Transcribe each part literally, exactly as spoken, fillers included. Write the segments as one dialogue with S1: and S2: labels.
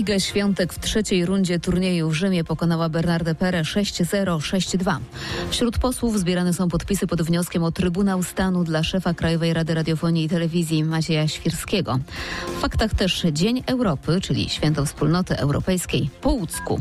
S1: Iga Świątek w trzeciej rundzie turnieju w Rzymie pokonała Bernardę Perę sześć zero, sześć dwa. Wśród posłów zbierane są podpisy pod wnioskiem o Trybunał Stanu dla szefa Krajowej Rady Radiofonii i Telewizji Macieja Świrskiego. W faktach też Dzień Europy, czyli Święto Wspólnoty Europejskiej po łódzku.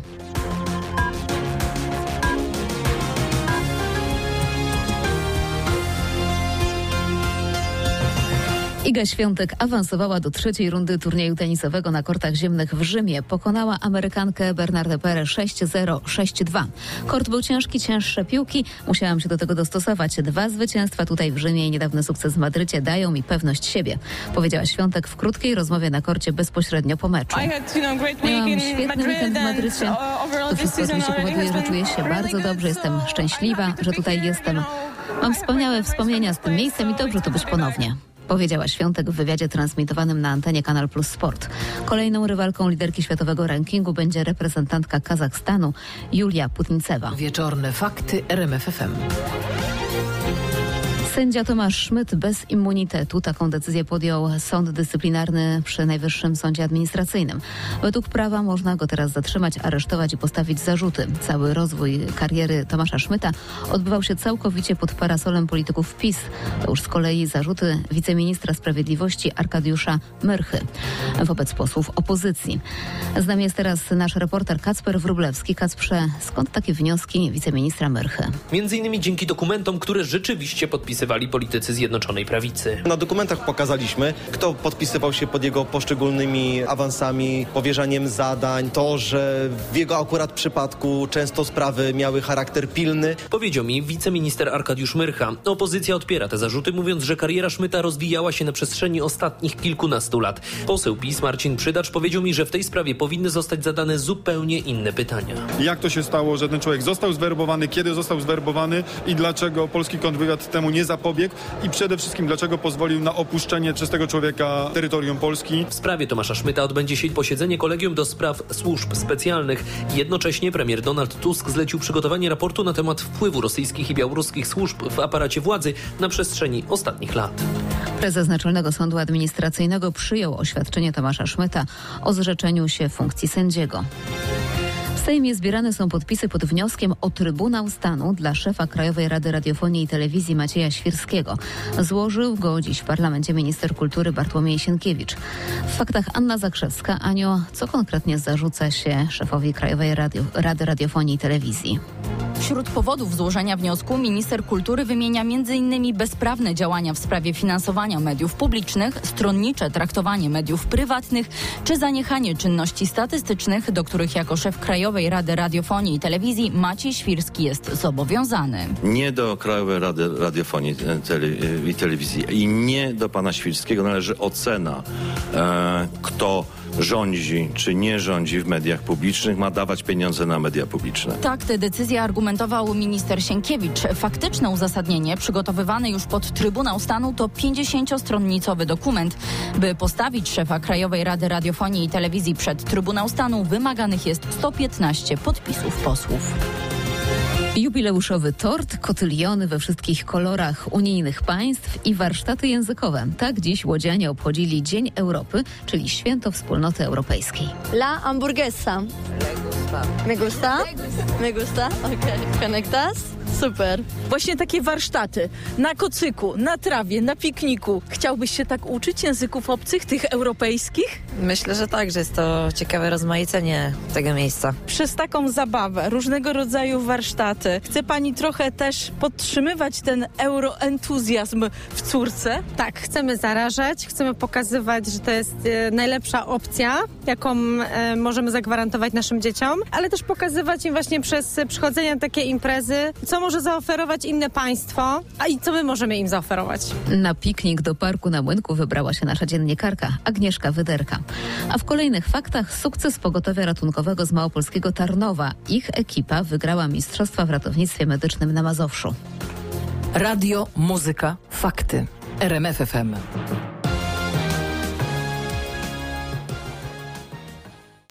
S1: Iga Świątek awansowała do trzeciej rundy turnieju tenisowego na kortach ziemnych w Rzymie. Pokonała Amerykankę Bernardę Perę sześć zero, sześć dwa. Kort był ciężki, cięższe piłki. Musiałam się do tego dostosować. Dwa zwycięstwa tutaj w Rzymie i niedawny sukces w Madrycie dają mi pewność siebie, powiedziała Świątek w krótkiej rozmowie na korcie bezpośrednio po meczu. Miałam świetny weekend w Madrycie. To wszystko oczywiście powoduje, że czuję się bardzo dobrze. Jestem szczęśliwa, że tutaj jestem. Mam wspaniałe wspomnienia z tym miejscem i dobrze tu być ponownie, powiedziała Świątek w wywiadzie transmitowanym na antenie Kanal Plus Sport. Kolejną rywalką liderki światowego rankingu będzie reprezentantka Kazachstanu Julia Putnicewa.
S2: Wieczorne fakty R M F F M.
S1: Sędzia Tomasz Szmyt bez immunitetu. Taką decyzję podjął sąd dyscyplinarny przy Najwyższym Sądzie Administracyjnym. Według prawa można go teraz zatrzymać, aresztować i postawić zarzuty. Cały rozwój kariery Tomasza Szmyta odbywał się całkowicie pod parasolem polityków PiS. To już z kolei zarzuty wiceministra sprawiedliwości Arkadiusza Myrchy wobec posłów opozycji. Z nami jest teraz nasz reporter Kacper Wróblewski. Kacprze, skąd takie wnioski wiceministra Myrchy?
S3: Między innymi dzięki dokumentom, które rzeczywiście podpisywali politycy Zjednoczonej Prawicy.
S4: Na dokumentach pokazaliśmy, kto podpisywał się pod jego poszczególnymi awansami, powierzaniem zadań, to, że w jego akurat przypadku często sprawy miały charakter pilny.
S3: Powiedział mi wiceminister Arkadiusz Myrcha. Opozycja odpiera te zarzuty, mówiąc, że kariera Szmyta rozwijała się na przestrzeni ostatnich kilkunastu lat. Poseł PiS Marcin Przydacz powiedział mi, że w tej sprawie powinny zostać zadane zupełnie inne pytania.
S5: Jak to się stało, że ten człowiek został zwerbowany, kiedy został zwerbowany i dlaczego polski kontrwywiad temu nie zapobiegł i przede wszystkim dlaczego pozwolił na opuszczenie przez tego człowieka terytorium Polski.
S3: W sprawie Tomasza Szmyta odbędzie się posiedzenie Kolegium do Spraw Służb Specjalnych. Jednocześnie premier Donald Tusk zlecił przygotowanie raportu na temat wpływu rosyjskich i białoruskich służb w aparacie władzy na przestrzeni ostatnich lat.
S1: Prezes Naczelnego Sądu Administracyjnego przyjął oświadczenie Tomasza Szmyta o zrzeczeniu się funkcji sędziego. W Sejmie zbierane są podpisy pod wnioskiem o Trybunał Stanu dla szefa Krajowej Rady Radiofonii i Telewizji Macieja Świrskiego. Złożył go dziś w parlamencie minister kultury Bartłomiej Sienkiewicz. W faktach Anna Zakrzewska. Anio, co konkretnie zarzuca się szefowi Krajowej Radio, Rady Radiofonii i Telewizji?
S6: Wśród powodów złożenia wniosku minister kultury wymienia między innymi bezprawne działania w sprawie finansowania mediów publicznych, stronnicze traktowanie mediów prywatnych czy zaniechanie czynności statystycznych, do których jako szef Krajowej Rady Radiofonii i Telewizji Maciej Świrski jest zobowiązany.
S7: Nie do Krajowej Rady Radiofonii i Telewizji i nie do pana Świrskiego należy ocena, e, kto rządzi czy nie rządzi w mediach publicznych, ma dawać pieniądze na media publiczne.
S6: Tak tę decyzję argumentował minister Sienkiewicz. Faktyczne uzasadnienie przygotowywane już pod Trybunał Stanu to pięćdziesięciostronicowy dokument. By postawić szefa Krajowej Rady Radiofonii i Telewizji przed Trybunał Stanu wymaganych jest sto piętnaście podpisów posłów.
S1: Jubileuszowy tort, kotyliony we wszystkich kolorach unijnych państw i warsztaty językowe. Tak dziś łodzianie obchodzili Dzień Europy, czyli Święto Wspólnoty Europejskiej.
S8: La hamburguesa. Me gusta? Me gusta? Ok. Conectas? Super.
S9: Właśnie takie warsztaty na kocyku, na trawie, na pikniku. Chciałbyś się tak uczyć języków obcych, tych europejskich?
S10: Myślę, że tak, że jest to ciekawe rozmaicenie tego miejsca.
S9: Przez taką zabawę, różnego rodzaju warsztaty, chce pani trochę też podtrzymywać ten euroentuzjazm w córce?
S11: Tak, chcemy zarażać, chcemy pokazywać, że to jest e, najlepsza opcja, jaką e, możemy zagwarantować naszym dzieciom, ale też pokazywać im właśnie przez przychodzenie na takie imprezy, co może zaoferować inne państwo, a i co my możemy im zaoferować.
S1: Na piknik do parku na Młynku wybrała się nasza dziennikarka Agnieszka Wyderka. A w kolejnych faktach sukces pogotowia ratunkowego z małopolskiego Tarnowa. Ich ekipa wygrała mistrzostwa w ratownictwie medycznym na Mazowszu.
S2: Radio, muzyka, fakty. R M F F M.